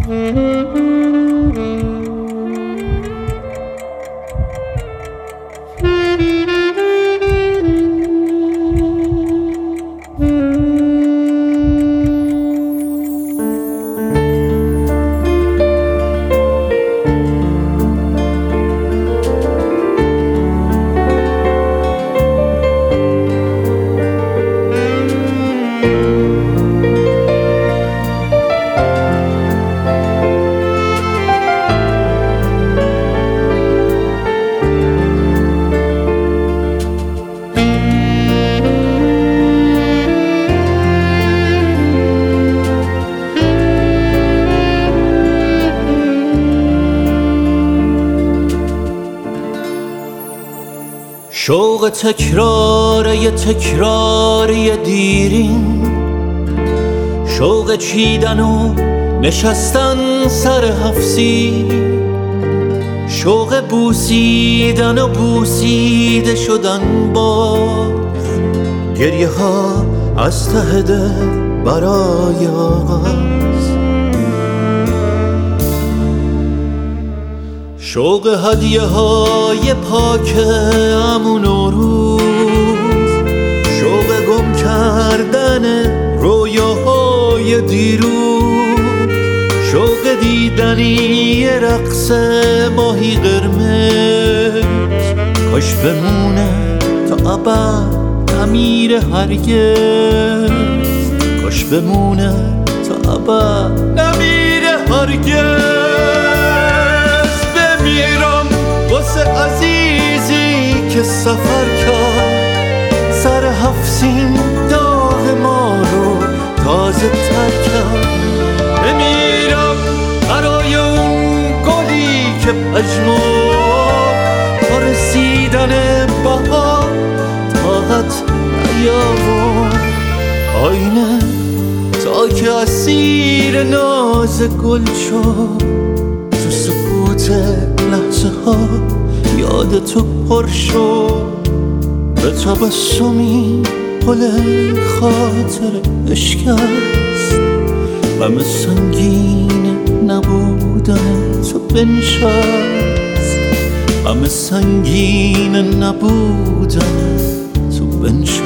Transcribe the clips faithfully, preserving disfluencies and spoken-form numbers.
شوق تکرار یه تکرار یه دیرین، شوق چیدن و نشستن سر حفظی، شوق بوسیدن و بوسیده شدن باز، گریه ها از ته دل برای آغاز، شوق هدیه های پاک امون روز، شوق گم کردن رویاهای دیروز، شوق دیدنی رقص ماهی قرمز، کاش بمونه تا ابد نمیره هرگز، کاش بمونه تا ابد نمیره هرگز. بمیرم واسه عزیزی که سفر کرد، سر هفتین داغ ما رو تازه تر کرد. بمیرم برای اون گلی که پژمرد، تا رسیدن بهار طاقت نیاورد. آینه تا که اسیر ناز گل شد، تو سکوت لحظه ها یاد تو پر شد. به تبسمی پل خاطر اشکست، غم سنگین نبودن تو بنشست، غم سنگین نبودن تو بنشست.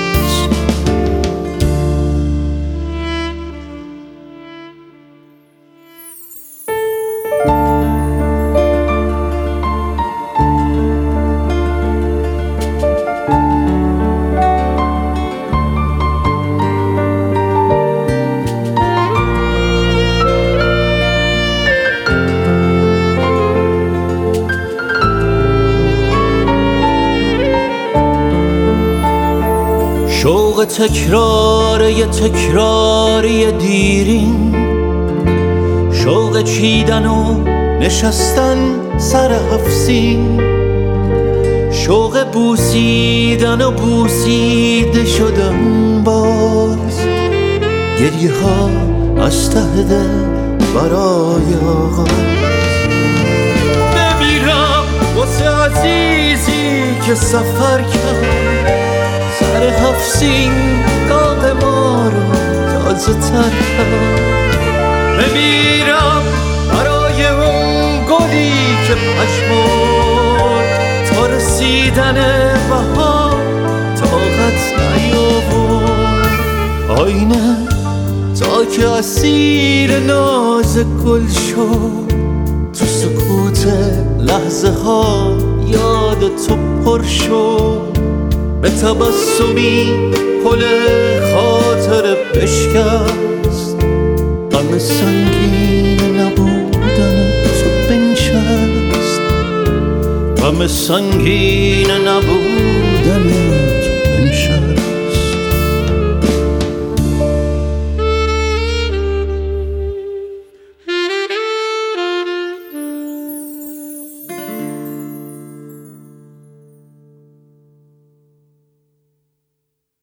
شوق تکرار یه تکرار یه دیرین، شوق چیدن و نشستن سر حفظین، شوق بوسیدن و بوسیده شدن باز، گریه ها از ته دل برای آغاز. بمیرم واسه عزیزی که سفر کرد، سر هفتین داغ ما رو تازه تر کرد. بمیرم برای اون گلی که پژمرد، تا رسیدن بهار طاقت نیاورد. آینه تا که اسیر ناز گل شد، تو سکوت لحظه ها یاد تو پر شد. به تبسمی پل خاطر بشکست، غم سنگین نبودن تو بنشست، غم سنگین نبودن تو بنشست.